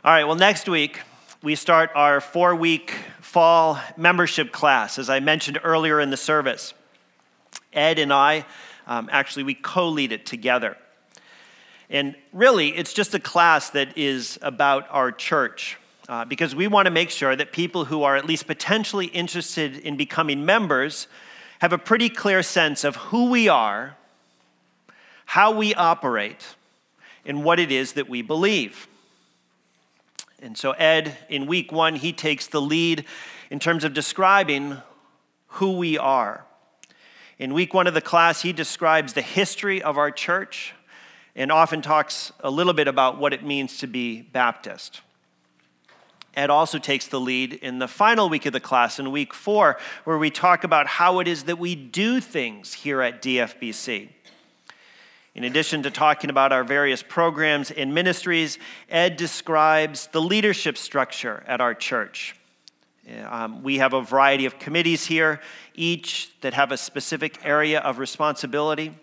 All right, well, next week, we start our 4-week fall membership class, as I mentioned earlier in the service. Ed and I, we co-lead it together. And really, it's just a class that is about our church, because we want to make sure that people who are at least potentially interested in becoming members have a pretty clear sense of who we are, how we operate, and what it is that we believe. And so Ed, in week 1, he takes the lead in terms of describing who we are. In week 1 of the class, he describes the history of our church and often talks a little bit about what it means to be Baptist. Ed also takes the lead in the final week of the class, in week 4, where we talk about how it is that we do things here at DFBC. In addition to talking about our various programs and ministries, Ed describes the leadership structure at our church. We have a variety of committees here, each that have a specific area of responsibility.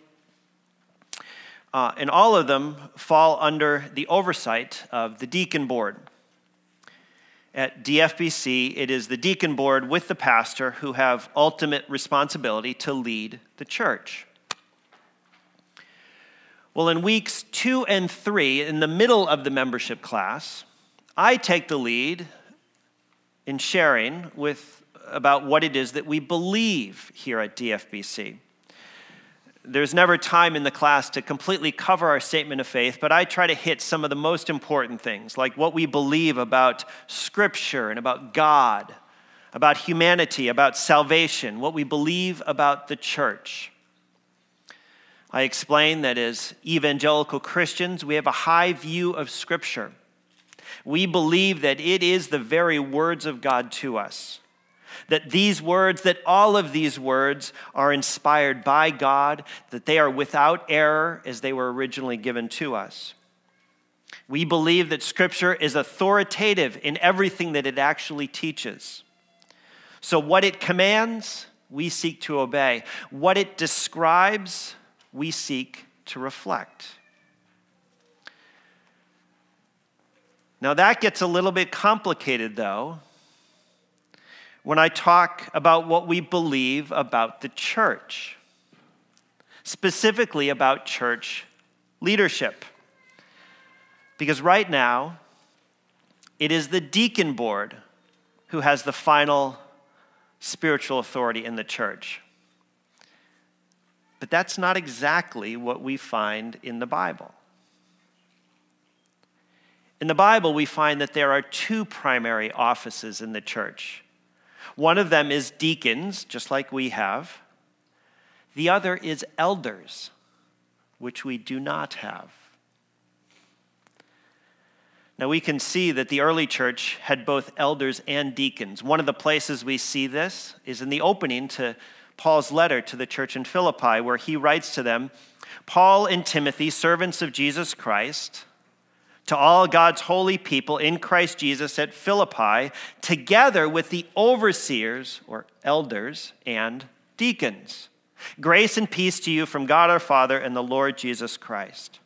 And all of them fall under the oversight of the deacon board. At DFBC, it is the deacon board with the pastor who have ultimate responsibility to lead the church. Well, in weeks 2 and 3, in the middle of the membership class, I take the lead in sharing about what it is that we believe here at DFBC. There's never time in the class to completely cover our statement of faith, but I try to hit some of the most important things, like what we believe about Scripture and about God, about humanity, about salvation, what we believe about the church. I explain that as evangelical Christians, we have a high view of Scripture. We believe that it is the very words of God to us. That all of these words are inspired by God, that they are without error as they were originally given to us. We believe that Scripture is authoritative in everything that it actually teaches. So what it commands, we seek to obey. What it describes, we seek to reflect. Now that gets a little bit complicated, though, when I talk about what we believe about the church, specifically about church leadership. Because right now, it is the deacon board who has the final spiritual authority in the church. But that's not exactly what we find in the Bible. In the Bible, we find that there are 2 primary offices in the church. One of them is deacons, just like we have. The other is elders, which we do not have. Now we can see that the early church had both elders and deacons. One of the places we see this is in the opening to Paul's letter to the church in Philippi, where he writes to them, Paul and Timothy, servants of Jesus Christ, to all God's holy people in Christ Jesus at Philippi, together with the overseers or elders and deacons. Grace and peace to you from God our Father and the Lord Jesus Christ.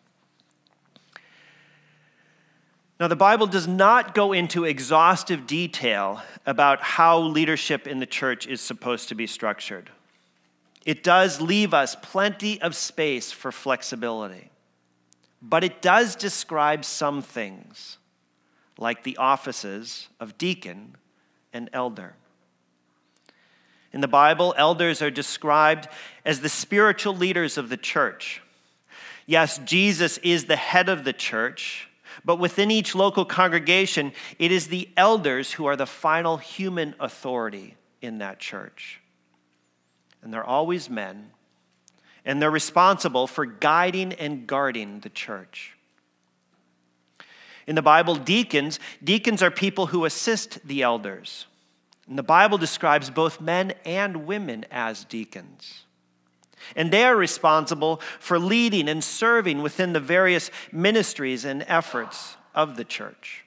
Now, the Bible does not go into exhaustive detail about how leadership in the church is supposed to be structured. It does leave us plenty of space for flexibility. But it does describe some things, like the offices of deacon and elder. In the Bible, elders are described as the spiritual leaders of the church. Yes, Jesus is the head of the church, but within each local congregation, it is the elders who are the final human authority in that church. And they're always men, and they're responsible for guiding and guarding the church. In the Bible, deacons are people who assist the elders. And the Bible describes both men and women as deacons. And they are responsible for leading and serving within the various ministries and efforts of the church.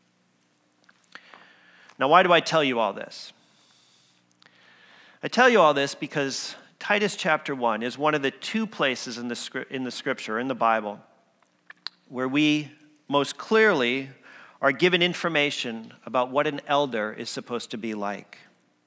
Now, why do I tell you all this? I tell you all this because Titus chapter 1 is one of the 2 places in the Scripture, in the Bible, where we most clearly are given information about what an elder is supposed to be like.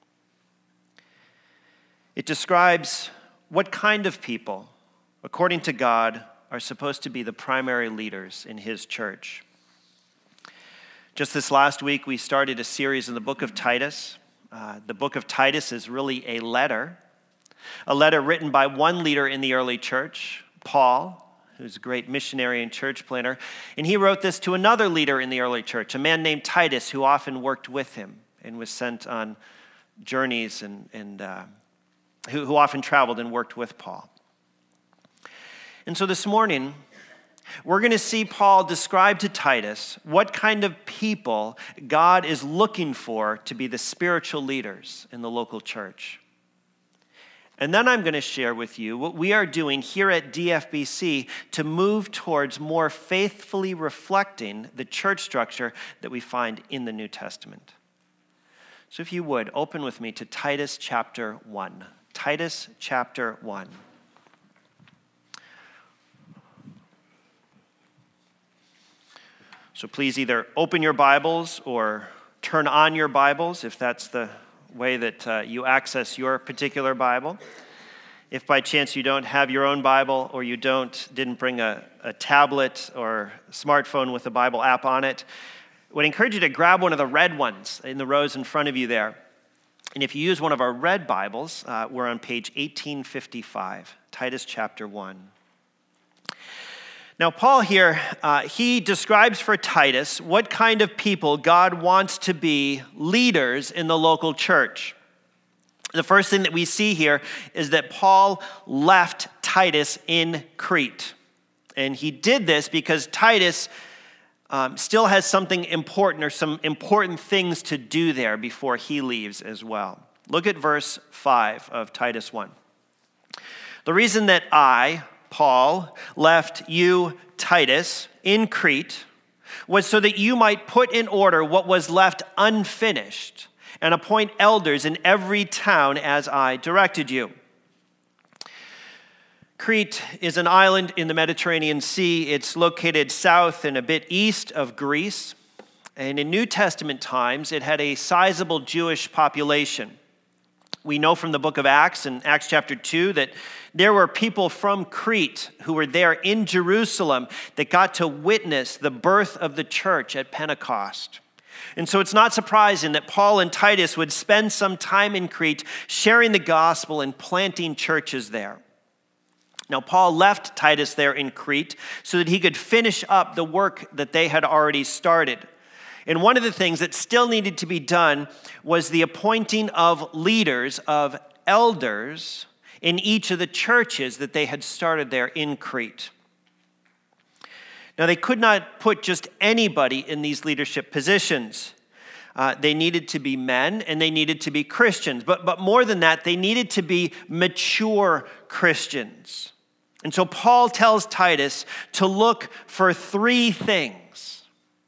It describes what kind of people, according to God, are supposed to be the primary leaders in his church. Just this last week, we started a series in the book of Titus. The book of Titus is really a letter written by one leader in the early church, Paul, who's a great missionary and church planter. And he wrote this to another leader in the early church, a man named Titus, who often worked with him and was sent on journeys and who often traveled and worked with Paul. And so this morning, we're going to see Paul describe to Titus what kind of people God is looking for to be the spiritual leaders in the local church. And then I'm going to share with you what we are doing here at DFBC to move towards more faithfully reflecting the church structure that we find in the New Testament. So if you would, open with me to Titus chapter 1. Titus chapter 1. So please either open your Bibles or turn on your Bibles if that's the way that you access your particular Bible. If by chance you don't have your own Bible or you didn't bring a tablet or smartphone with a Bible app on it, I would encourage you to grab one of the red ones in the rows in front of you there. And if you use one of our red Bibles, we're on page 1855, Titus chapter 1. Now, Paul here, he describes for Titus what kind of people God wants to be leaders in the local church. The first thing that we see here is that Paul left Titus in Crete. And he did this because Titus still has something important or some important things to do there before he leaves as well. Look at verse 5 of Titus 1. The reason that I, Paul, left you, Titus, in Crete was so that you might put in order what was left unfinished and appoint elders in every town as I directed you. Crete is an island in the Mediterranean Sea. It's located south and a bit east of Greece. And in New Testament times, it had a sizable Jewish population. We know from the book of Acts, in Acts chapter 2, that there were people from Crete who were there in Jerusalem that got to witness the birth of the church at Pentecost. And so it's not surprising that Paul and Titus would spend some time in Crete sharing the gospel and planting churches there. Now, Paul left Titus there in Crete so that he could finish up the work that they had already started. And one of the things that still needed to be done was the appointing of leaders, of elders, in each of the churches that they had started there in Crete. Now, they could not put just anybody in these leadership positions. They needed to be men and they needed to be Christians. But more than that, they needed to be mature Christians. And so Paul tells Titus to look for three things.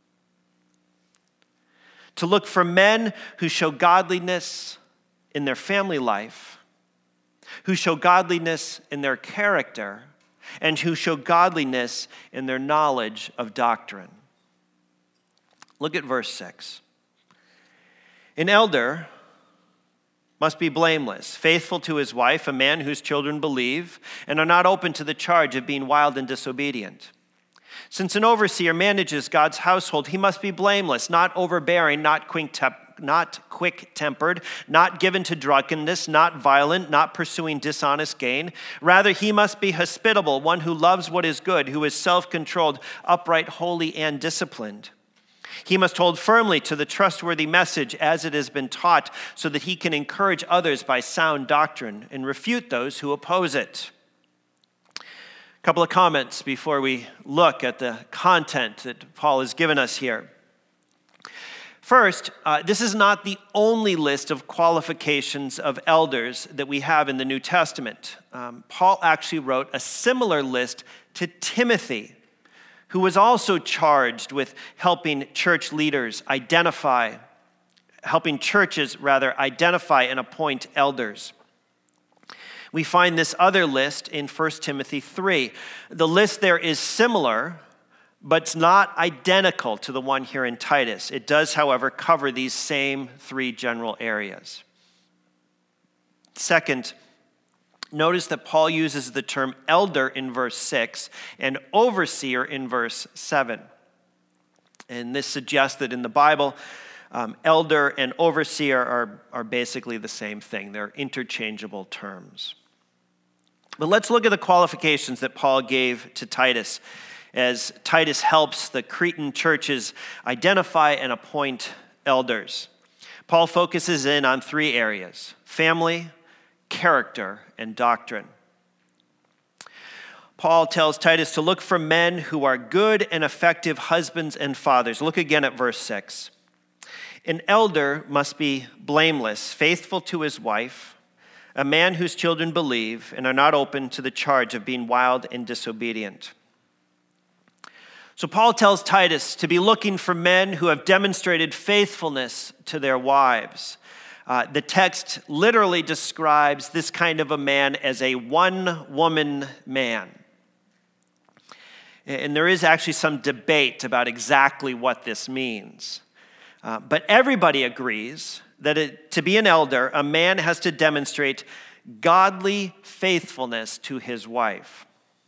To look for men who show godliness in their family life, who show godliness in their character, and who show godliness in their knowledge of doctrine. Look at verse 6. An elder must be blameless, faithful to his wife, a man whose children believe and are not open to the charge of being wild and disobedient. Since an overseer manages God's household, he must be blameless, not overbearing, not quick-tempered, not given to drunkenness, not violent, not pursuing dishonest gain. Rather, he must be hospitable, one who loves what is good, who is self-controlled, upright, holy, and disciplined. He must hold firmly to the trustworthy message as it has been taught, so that he can encourage others by sound doctrine and refute those who oppose it. A couple of comments before we look at the content that Paul has given us here. First, this is not the only list of qualifications of elders that we have in the New Testament. Paul actually wrote a similar list to Timothy, who was also charged with helping churches identify and appoint elders. We find this other list in 1 Timothy 3. The list there is similar, but it's not identical to the one here in Titus. It does, however, cover these same three general areas. Second, notice that Paul uses the term elder in verse 6 and overseer in verse 7. And this suggests that in the Bible, elder and overseer are basically the same thing. They're interchangeable terms. But let's look at the qualifications that Paul gave to Titus as Titus helps the Cretan churches identify and appoint elders. Paul focuses in on three areas: family, character, and doctrine. Paul tells Titus to look for men who are good and effective husbands and fathers. Look again at verse 6. An elder must be blameless, faithful to his wife, a man whose children believe and are not open to the charge of being wild and disobedient. So Paul tells Titus to be looking for men who have demonstrated faithfulness to their wives. The text literally describes this kind of a man as a one-woman man. And there is actually some debate about exactly what this means. But everybody agrees that to be an elder, a man has to demonstrate godly faithfulness to his wife.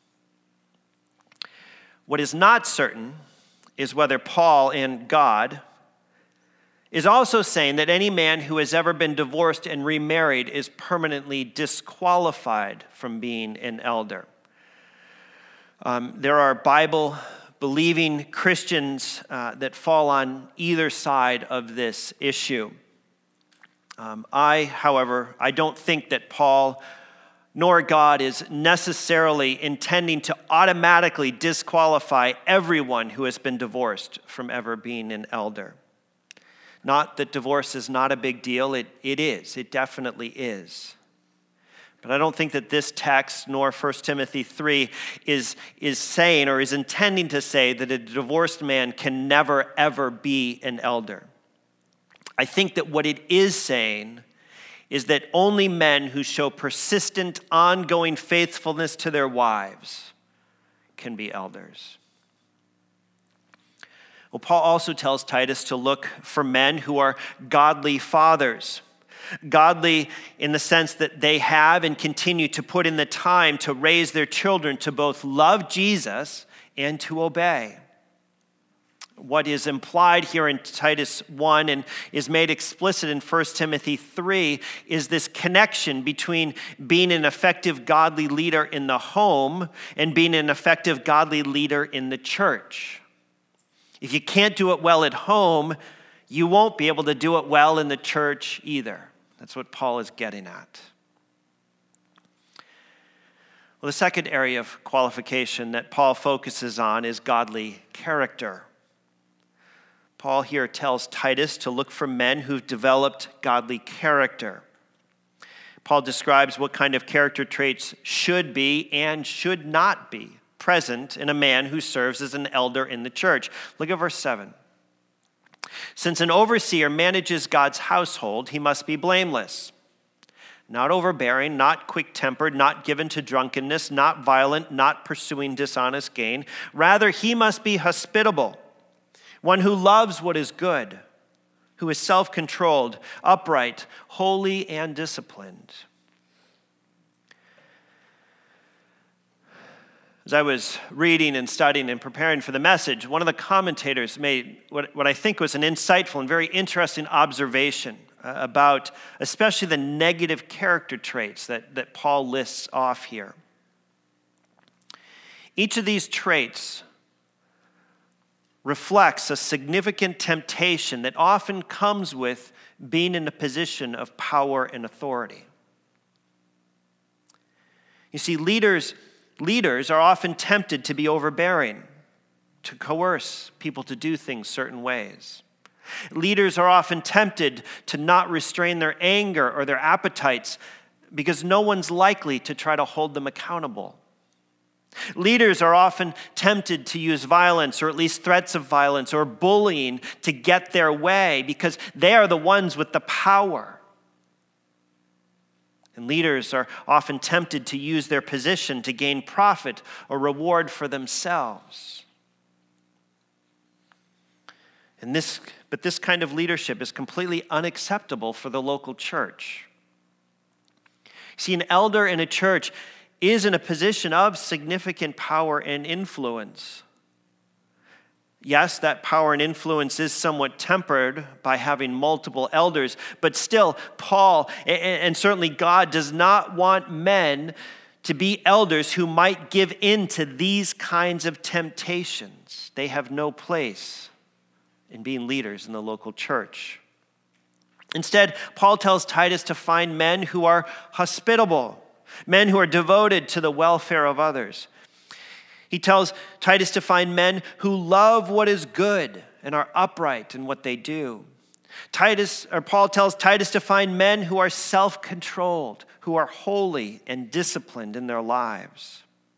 What is not certain is whether Paul and God is also saying that any man who has ever been divorced and remarried is permanently disqualified from being an elder. There are Bible-believing Christians that fall on either side of this issue. However, I don't think that Paul nor God is necessarily intending to automatically disqualify everyone who has been divorced from ever being an elder. Not that divorce is not a big deal. It is. It definitely is. But I don't think that this text, nor 1 Timothy 3, is saying or is intending to say that a divorced man can never, ever be an elder. I think that what it is saying is that only men who show persistent, ongoing faithfulness to their wives can be elders. Well, Paul also tells Titus to look for men who are godly fathers. Godly in the sense that they have and continue to put in the time to raise their children to both love Jesus and to obey. What is implied here in Titus 1 and is made explicit in 1 Timothy 3 is this connection between being an effective godly leader in the home and being an effective godly leader in the church. If you can't do it well at home, you won't be able to do it well in the church either. That's what Paul is getting at. Well, the second area of qualification that Paul focuses on is godly character. Paul here tells Titus to look for men who've developed godly character. Paul describes what kind of character traits should be and should not be present in a man who serves as an elder in the church. Look at verse 7. Since an overseer manages God's household, he must be blameless, not overbearing, not quick-tempered, not given to drunkenness, not violent, not pursuing dishonest gain. Rather, he must be hospitable, one who loves what is good, who is self-controlled, upright, holy, and disciplined. As I was reading and studying and preparing for the message, one of the commentators made what I think was an insightful and very interesting observation about especially the negative character traits that Paul lists off here. Each of these traits reflects a significant temptation that often comes with being in a position of power and authority. You see, leaders are often tempted to be overbearing, to coerce people to do things certain ways. Leaders are often tempted to not restrain their anger or their appetites because no one's likely to try to hold them accountable. Leaders are often tempted to use violence or at least threats of violence or bullying to get their way because they are the ones with the power. And leaders are often tempted to use their position to gain profit or reward for themselves. But this kind of leadership is completely unacceptable for the local church. See, an elder in a church is in a position of significant power and influence. Yes, that power and influence is somewhat tempered by having multiple elders, but still, Paul and certainly God does not want men to be elders who might give in to these kinds of temptations. They have no place in being leaders in the local church. Instead, Paul tells Titus to find men who are hospitable, men who are devoted to the welfare of others. He tells Titus to find men who love what is good and are upright in what they do. Paul tells Titus to find men who are self-controlled, who are holy and disciplined in their lives.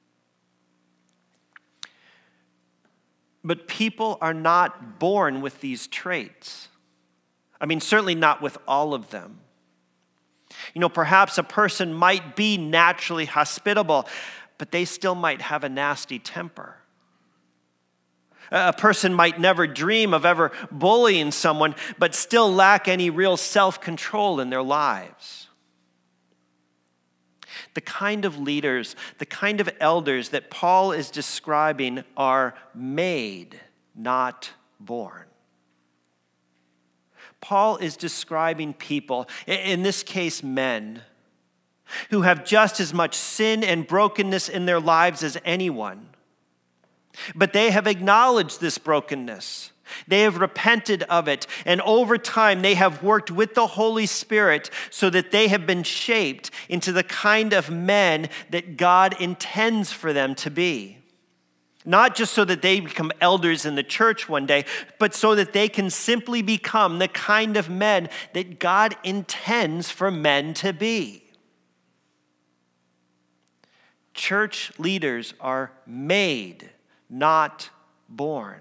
But people are not born with these traits. I mean, certainly not with all of them. Perhaps a person might be naturally hospitable, but they still might have a nasty temper. A person might never dream of ever bullying someone, but still lack any real self-control in their lives. The kind of leaders, the kind of elders that Paul is describing are made, not born. Paul is describing people, in this case men, who have just as much sin and brokenness in their lives as anyone. But they have acknowledged this brokenness. They have repented of it, and over time they have worked with the Holy Spirit so that they have been shaped into the kind of men that God intends for them to be. Not just so that they become elders in the church one day, but so that they can simply become the kind of men that God intends for men to be. Church leaders are made, not born.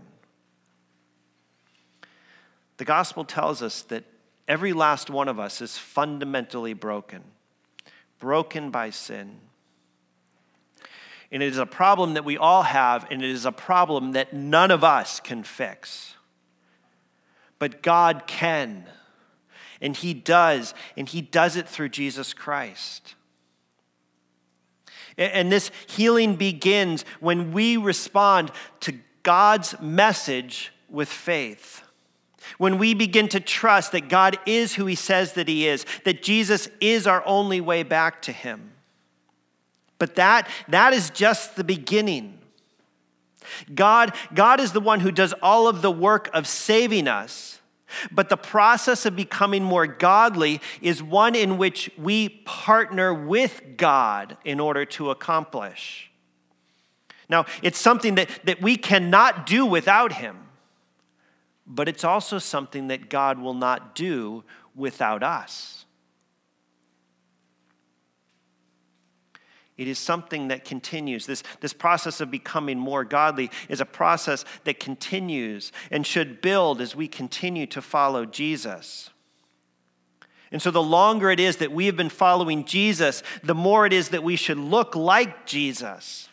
The gospel tells us that every last one of us is fundamentally broken by sin. And it is a problem that we all have, and it is a problem that none of us can fix. But God can, and He does it through Jesus Christ. And this healing begins when we respond to God's message with faith. When we begin to trust that God is who He says that He is, that Jesus is our only way back to Him. But that is just the beginning. God is the one who does all of the work of saving us. But the process of becoming more godly is one in which we partner with God in order to accomplish. Now, it's something that we cannot do without Him. But it's also something that God will not do without us. It is something that continues. This process of becoming more godly is a process that continues and should build as we continue to follow Jesus. And so the longer it is that we have been following Jesus, the more it is that we should look like Jesus.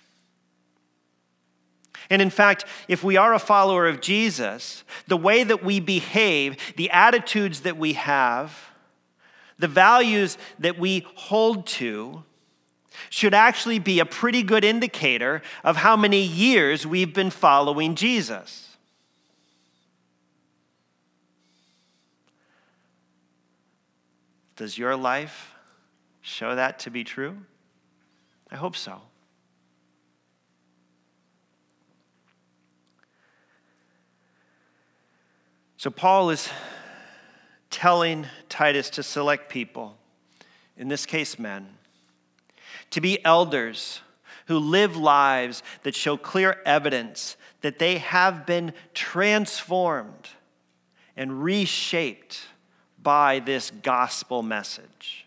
And in fact, if we are a follower of Jesus, the way that we behave, the attitudes that we have, the values that we hold to, should actually be a pretty good indicator of how many years we've been following Jesus. Does your life show that to be true? I hope so. So Paul is telling Titus to select people, in this case men, to be elders who live lives that show clear evidence that they have been transformed and reshaped by this gospel message.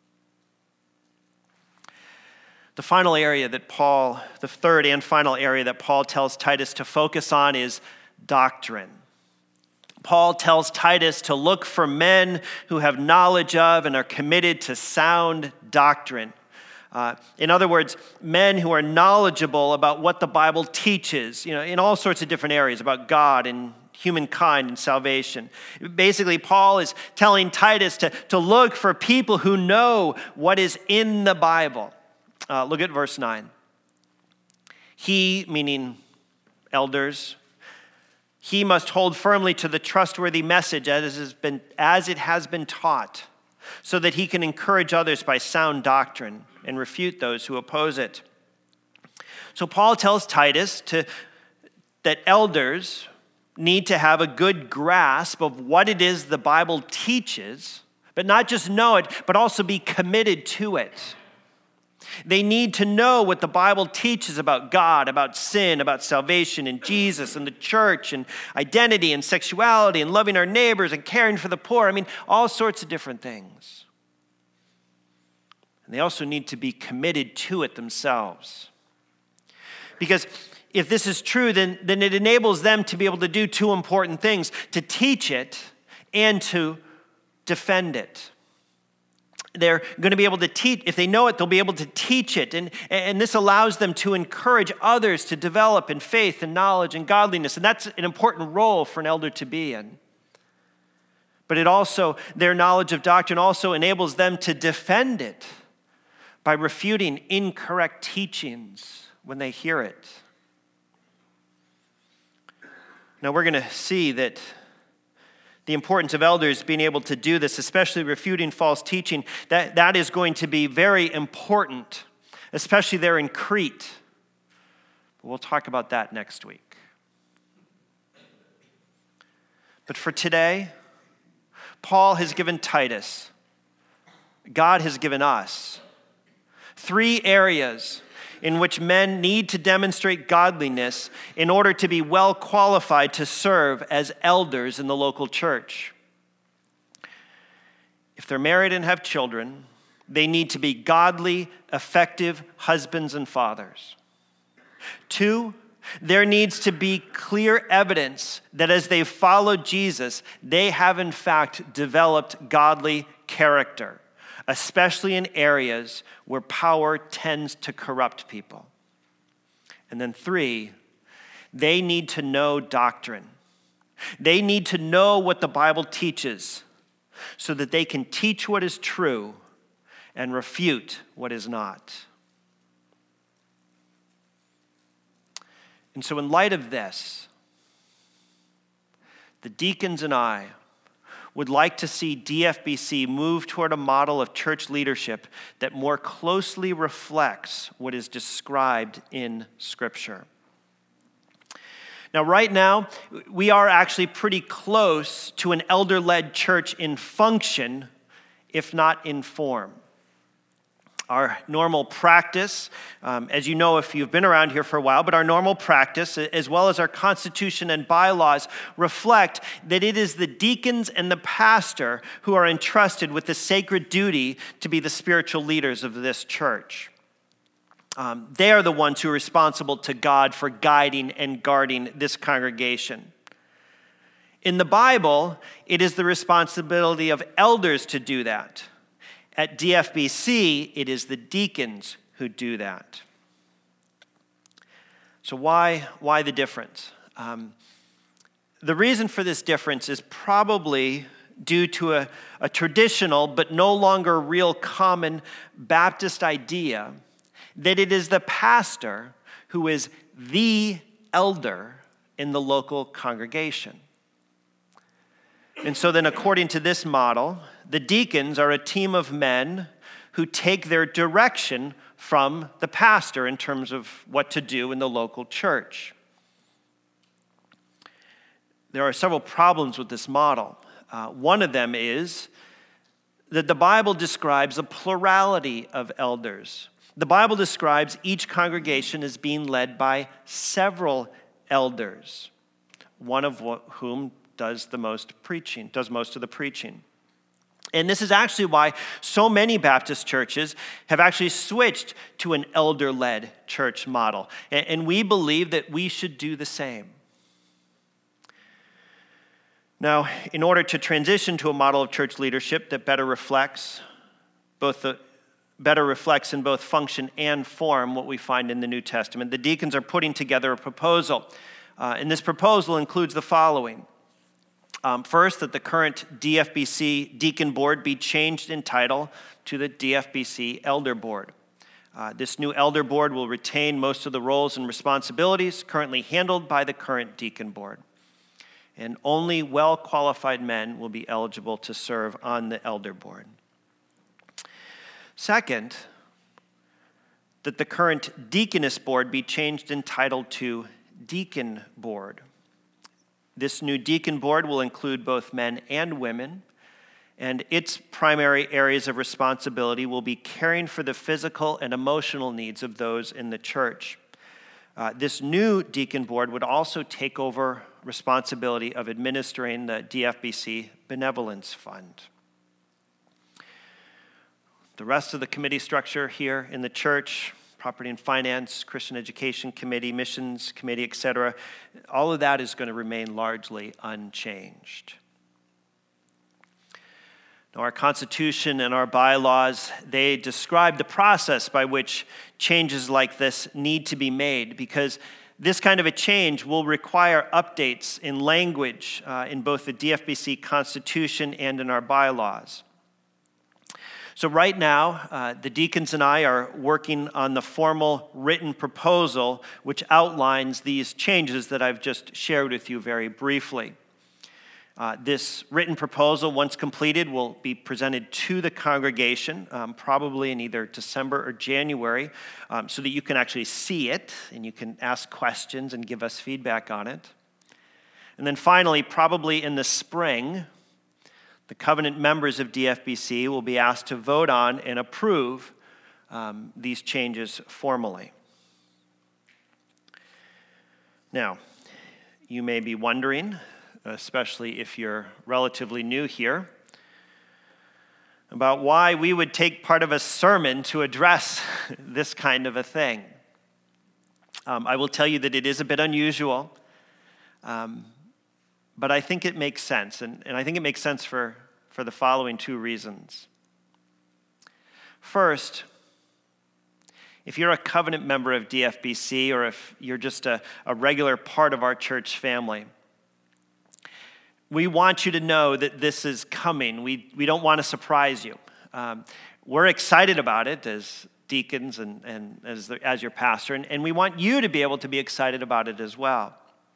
The third and final area that Paul tells Titus to focus on is doctrine. Paul tells Titus to look for men who have knowledge of and are committed to sound doctrine. In other words, men who are knowledgeable about what the Bible teaches, in all sorts of different areas about God and humankind and salvation. Basically, Paul is telling Titus to look for people who know what is in the Bible. Look at verse 9. He, meaning elders, he must hold firmly to the trustworthy message as it has been taught, so that he can encourage others by sound doctrine and refute those who oppose it. So Paul tells Titus that elders need to have a good grasp of what it is the Bible teaches, but not just know it, but also be committed to it. They need to know what the Bible teaches about God, about sin, about salvation and Jesus and the church and identity and sexuality and loving our neighbors and caring for the poor. I mean, all sorts of different things. And they also need to be committed to it themselves. Because if this is true, then it enables them to be able to do two important things: to teach it and to defend it. They're going to be able to teach. If they know it, they'll be able to teach it. And this allows them to encourage others to develop in faith and knowledge and godliness. And that's an important role for an elder to be in. But their knowledge of doctrine also enables them to defend it by refuting incorrect teachings when they hear it. Now we're going to see that the importance of elders being able to do this, especially refuting false teaching, that is going to be very important, especially there in Crete. But we'll talk about that next week. But for today, Paul has given Titus, God has given us, 3 areas in which men need to demonstrate godliness in order to be well qualified to serve as elders in the local church. If they're married and have children, they need to be godly, effective husbands and fathers. 2, there needs to be clear evidence that as they follow Jesus, they have in fact developed godly character, especially in areas where power tends to corrupt people. And then 3, they need to know doctrine. They need to know what the Bible teaches so that they can teach what is true and refute what is not. And so in light of this, the deacons and I would like to see DFBC move toward a model of church leadership that more closely reflects what is described in Scripture. Now, right now, we are actually pretty close to an elder-led church in function, if not in form. Our normal practice, as you know if you've been around here for a while, but our normal practice, as well as our constitution and bylaws, reflect that it is the deacons and the pastor who are entrusted with the sacred duty to be the spiritual leaders of this church. They are the ones who are responsible to God for guiding and guarding this congregation. In the Bible, it is the responsibility of elders to do that. At DFBC, it is the deacons who do that. So why the difference? The reason for this difference is probably due to a traditional but no longer real common Baptist idea that it is the pastor who is the elder in the local congregation. And so then according to this model, the deacons are a team of men who take their direction from the pastor in terms of what to do in the local church. There are several problems with this model. One of them is that the Bible describes a plurality of elders. The Bible describes each congregation as being led by several elders, one of whom does most of the preaching. And this is actually why so many Baptist churches have actually switched to an elder-led church model. And we believe that we should do the same. Now, in order to transition to a model of church leadership that better reflects in both function and form what we find in the New Testament, the deacons are putting together a proposal And this proposal includes the following. First, that the current DFBC Deacon Board be changed in title to the DFBC Elder Board. This new Elder Board will retain most of the roles and responsibilities currently handled by the current Deacon Board. And only well-qualified men will be eligible to serve on the Elder Board. Second, that the current Deaconess Board be changed in title to Deacon Board. This new Deacon Board will include both men and women, and its primary areas of responsibility will be caring for the physical and emotional needs of those in the church. This new Deacon Board would also take over responsibility of administering the DFBC Benevolence Fund. The rest of the committee structure here in the church, Property and Finance, Christian Education Committee, Missions Committee, etc., all of that is going to remain largely unchanged. Now, our Constitution and our bylaws, they describe the process by which changes like this need to be made, because this kind of a change will require updates in language in both the DFBC Constitution and in our bylaws. So right now, the deacons and I are working on the formal written proposal which outlines these changes that I've just shared with you very briefly. This written proposal, once completed, will be presented to the congregation, probably in either December or January, so that you can actually see it and you can ask questions and give us feedback on it. And then finally, probably in the spring, the covenant members of DFBC will be asked to vote on and approve these changes formally. Now, you may be wondering, especially if you're relatively new here, about why we would take part of a sermon to address this kind of a thing. I will tell you that it is a bit unusual, but I think it makes sense, and I think it makes sense for the following two reasons. First, if you're a covenant member of DFBC, or if you're just a regular part of our church family, we want you to know that this is coming. We don't want to surprise you. We're excited about it as deacons and as your pastor, and we want you to be able to be excited about it as well.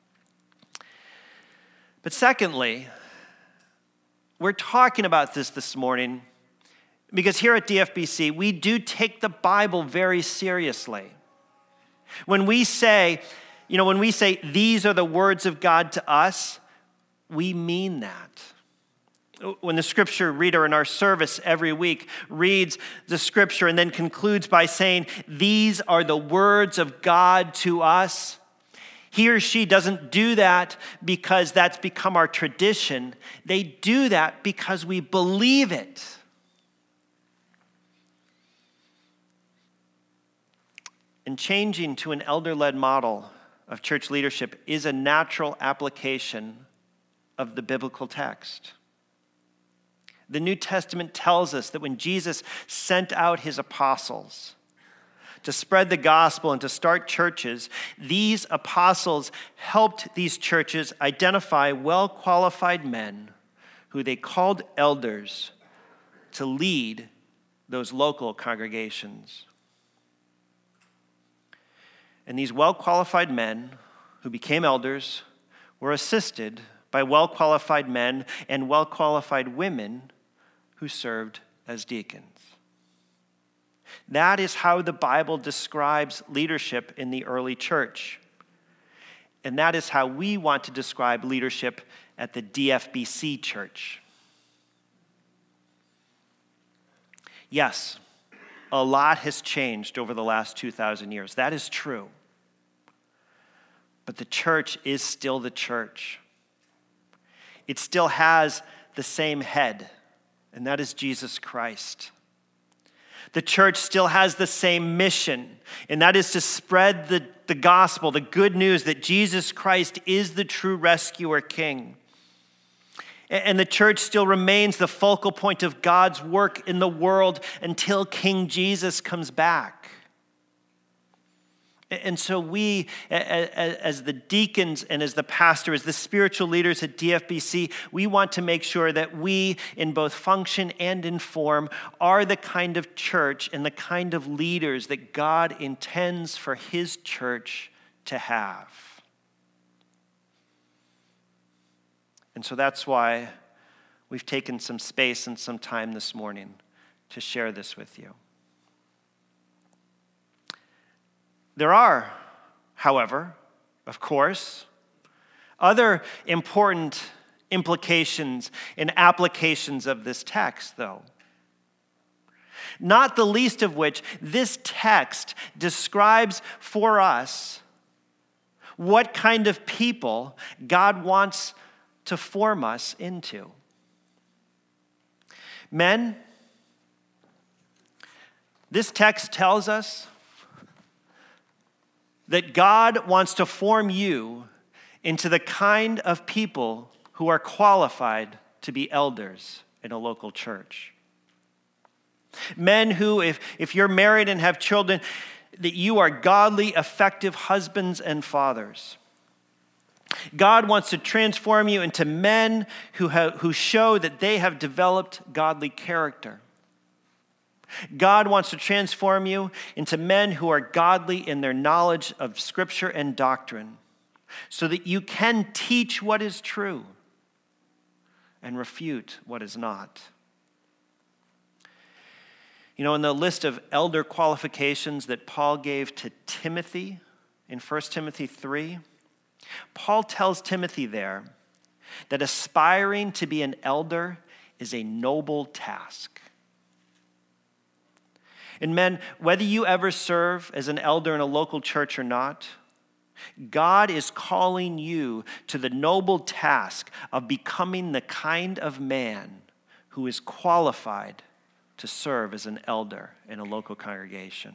But secondly, we're talking about this morning because here at DFBC, we do take the Bible very seriously. When we say, these are the words of God to us, we mean that. When the scripture reader in our service every week reads the scripture and then concludes by saying, these are the words of God to us, he or she doesn't do that because that's become our tradition. They do that because we believe it. And changing to an elder-led model of church leadership is a natural application of the biblical text. The New Testament tells us that when Jesus sent out his apostles to spread the gospel and to start churches, these apostles helped these churches identify well-qualified men who they called elders to lead those local congregations. And these well-qualified men who became elders were assisted by well-qualified men and well-qualified women who served as deacons. That is how the Bible describes leadership in the early church. And that is how we want to describe leadership at the DFBC church. Yes, a lot has changed over the last 2,000 years. That is true. But the church is still the church. It still has the same head, and that is Jesus Christ. The church still has the same mission, and that is to spread the gospel, the good news that Jesus Christ is the true rescuer king. And the church still remains the focal point of God's work in the world until King Jesus comes back. And so we, as the deacons and as the pastor, as the spiritual leaders at DFBC, we want to make sure that we, in both function and in form, are the kind of church and the kind of leaders that God intends for his church to have. And so that's why we've taken some space and some time this morning to share this with you. There are, however, of course, other important implications and applications of this text, though. Not the least of which, this text describes for us what kind of people God wants to form us into. Men, this text tells us that God wants to form you into the kind of people who are qualified to be elders in a local church. Men who, if you're married and have children, that you are godly, effective husbands and fathers. God wants to transform you into men who show that they have developed godly character. God wants to transform you into men who are godly in their knowledge of Scripture and doctrine, so that you can teach what is true and refute what is not. You know, in the list of elder qualifications that Paul gave to Timothy in 1 Timothy 3, Paul tells Timothy there that aspiring to be an elder is a noble task. And men, whether you ever serve as an elder in a local church or not, God is calling you to the noble task of becoming the kind of man who is qualified to serve as an elder in a local congregation.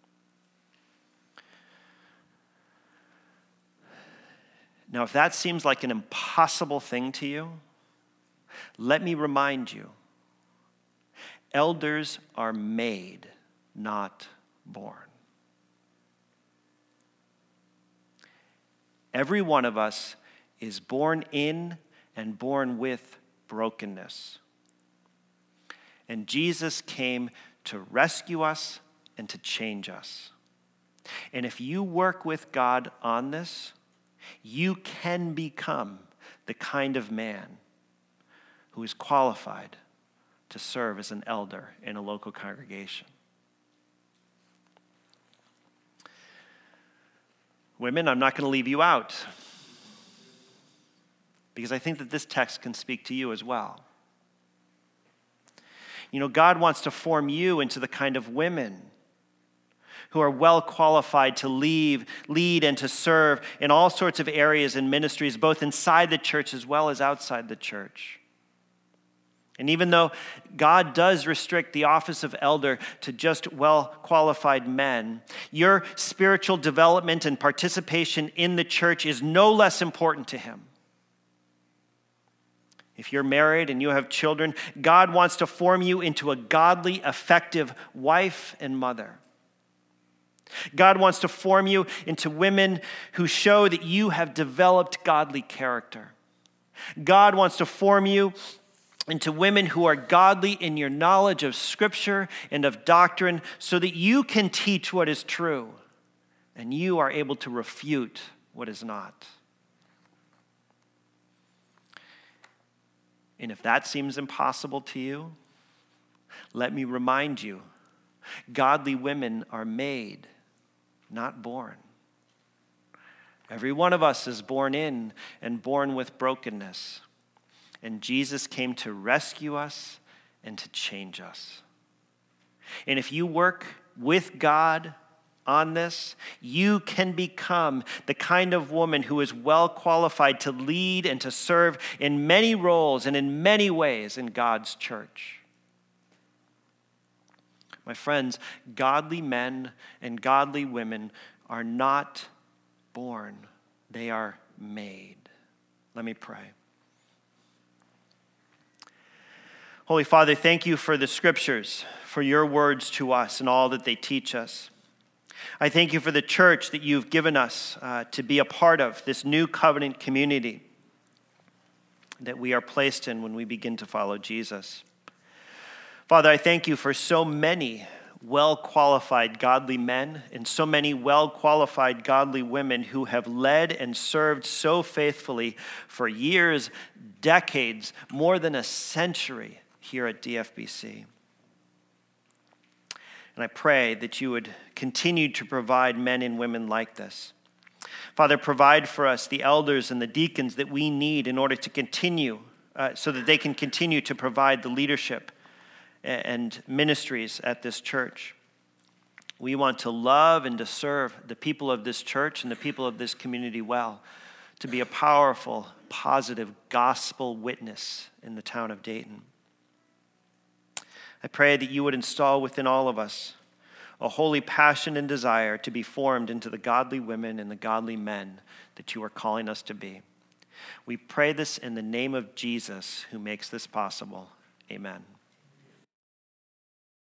Now, if that seems like an impossible thing to you, let me remind you, elders are made, not born. Every one of us is born in and born with brokenness. And Jesus came to rescue us and to change us. And if you work with God on this, you can become the kind of man who is qualified to serve as an elder in a local congregation. Women, I'm not going to leave you out, because I think that this text can speak to you as well. You know, God wants to form you into the kind of women who are well qualified to lead and to serve in all sorts of areas and ministries, both inside the church as well as outside the church. And even though God does restrict the office of elder to just well-qualified men, your spiritual development and participation in the church is no less important to him. If you're married and you have children, God wants to form you into a godly, effective wife and mother. God wants to form you into women who show that you have developed godly character. God wants to form you into women who are godly in your knowledge of Scripture and of doctrine, so that you can teach what is true and you are able to refute what is not. And if that seems impossible to you, let me remind you, godly women are made, not born. Every one of us is born in and born with brokenness. And Jesus came to rescue us and to change us. And if you work with God on this, you can become the kind of woman who is well qualified to lead and to serve in many roles and in many ways in God's church. My friends, godly men and godly women are not born, they are made. Let me pray. Holy Father, thank you for the Scriptures, for your words to us and all that they teach us. I thank you for the church that you've given us to be a part of, this new covenant community that we are placed in when we begin to follow Jesus. Father, I thank you for so many well-qualified godly men and so many well-qualified godly women who have led and served so faithfully for years, decades, more than a century here at DFBC. And I pray that you would continue to provide men and women like this. Father, provide for us the elders and the deacons that we need in order to continue, so that they can continue to provide the leadership and ministries at this church. We want to love and to serve the people of this church and the people of this community well, to be a powerful, positive gospel witness in the town of Dayton. I pray that you would install within all of us a holy passion and desire to be formed into the godly women and the godly men that you are calling us to be. We pray this in the name of Jesus, who makes this possible. Amen.